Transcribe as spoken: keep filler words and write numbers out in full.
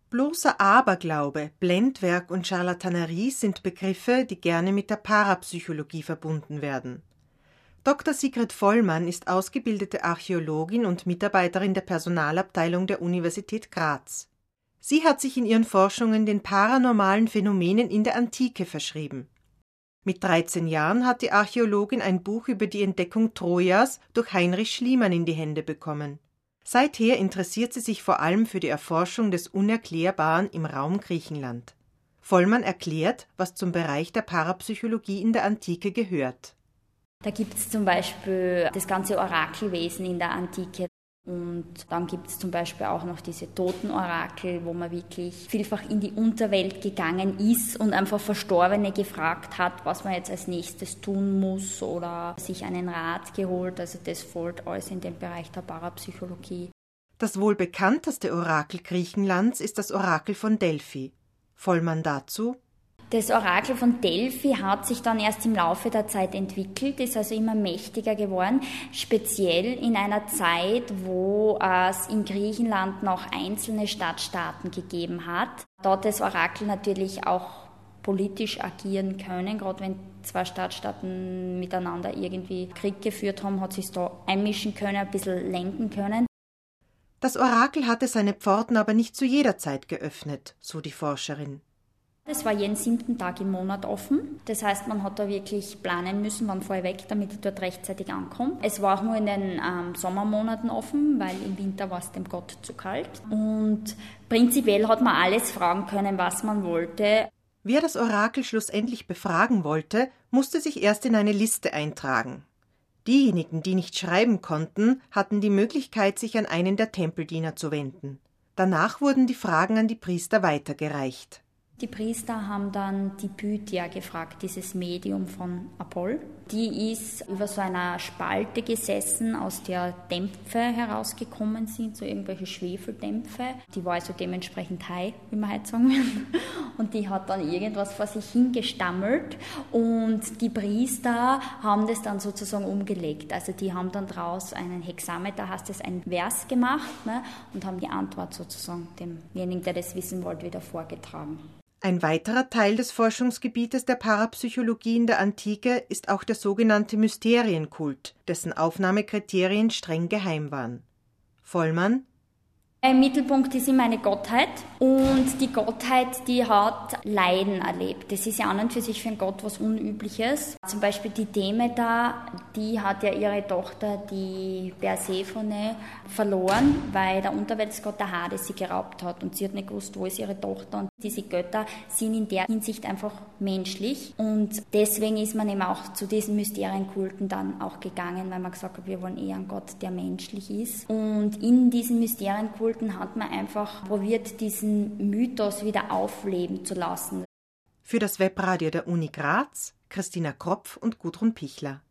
Bloßer Aberglaube, Blendwerk und Charlatanerie sind Begriffe, die gerne mit der Parapsychologie verbunden werden. Doktor Sigrid Vollmann ist ausgebildete Archäologin und Mitarbeiterin der Personalabteilung der Universität Graz. Sie hat sich in ihren Forschungen den paranormalen Phänomenen in der Antike verschrieben. Mit dreizehn Jahren hat die Archäologin ein Buch über die Entdeckung Trojas durch Heinrich Schliemann in die Hände bekommen. Seither interessiert sie sich vor allem für die Erforschung des Unerklärbaren im Raum Griechenland. Vollmann erklärt, was zum Bereich der Parapsychologie in der Antike gehört. Da gibt es zum Beispiel das ganze Orakelwesen in der Antike. Und dann gibt es zum Beispiel auch noch diese Totenorakel, wo man wirklich vielfach in die Unterwelt gegangen ist und einfach Verstorbene gefragt hat, was man jetzt als nächstes tun muss oder sich einen Rat geholt. Also das fällt alles in den Bereich der Parapsychologie. Das wohl bekannteste Orakel Griechenlands ist das Orakel von Delphi. Vollmann dazu: Das Orakel von Delphi hat sich dann erst im Laufe der Zeit entwickelt, ist also immer mächtiger geworden, speziell in einer Zeit, wo es in Griechenland noch einzelne Stadtstaaten gegeben hat. Da hat das Orakel natürlich auch politisch agieren können, gerade wenn zwei Stadtstaaten miteinander irgendwie Krieg geführt haben, hat sich da einmischen können, ein bisschen lenken können. Das Orakel hatte seine Pforten aber nicht zu jeder Zeit geöffnet, so die Forscherin. Es war jeden siebten Tag im Monat offen. Das heißt, man hat da wirklich planen müssen, wann fahre ich weg, damit ich dort rechtzeitig ankomme. Es war auch nur in den ähm, Sommermonaten offen, weil im Winter war es dem Gott zu kalt. Und prinzipiell hat man alles fragen können, was man wollte. Wer das Orakel schlussendlich befragen wollte, musste sich erst in eine Liste eintragen. Diejenigen, die nicht schreiben konnten, hatten die Möglichkeit, sich an einen der Tempeldiener zu wenden. Danach wurden die Fragen an die Priester weitergereicht. Die Priester haben dann die Pythia gefragt, dieses Medium von Apoll. Die ist über so einer Spalte gesessen, aus der Dämpfe herausgekommen sind, so irgendwelche Schwefeldämpfe. Die war also dementsprechend high, wie man heute sagen will. Und die hat dann irgendwas vor sich hingestammelt und die Priester haben das dann sozusagen umgelegt. Also die haben dann daraus einen Hexameter, heißt es, ein Vers gemacht, ne, und haben die Antwort sozusagen demjenigen, der das wissen wollte, wieder vorgetragen. Ein weiterer Teil des Forschungsgebietes der Parapsychologie in der Antike ist auch der sogenannte Mysterienkult, dessen Aufnahmekriterien streng geheim waren. Vollmann: Im Mittelpunkt ist immer eine Gottheit und die Gottheit, die hat Leiden erlebt. Das ist ja an und für sich für einen Gott was Unübliches. Zum Beispiel die Demeter, die hat ja ihre Tochter, die Persephone, verloren, weil der Unterweltsgott der Hades sie geraubt hat und sie hat nicht gewusst, wo ist ihre Tochter. Und diese Götter sind in der Hinsicht einfach menschlich und deswegen ist man eben auch zu diesen Mysterienkulten dann auch gegangen, weil man gesagt hat, wir wollen eher einen Gott, der menschlich ist. Und in diesen Mysterienkulten hat man einfach probiert, diesen Mythos wieder aufleben zu lassen. Für das Webradio der Uni Graz, Christina Kropf und Gudrun Pichler.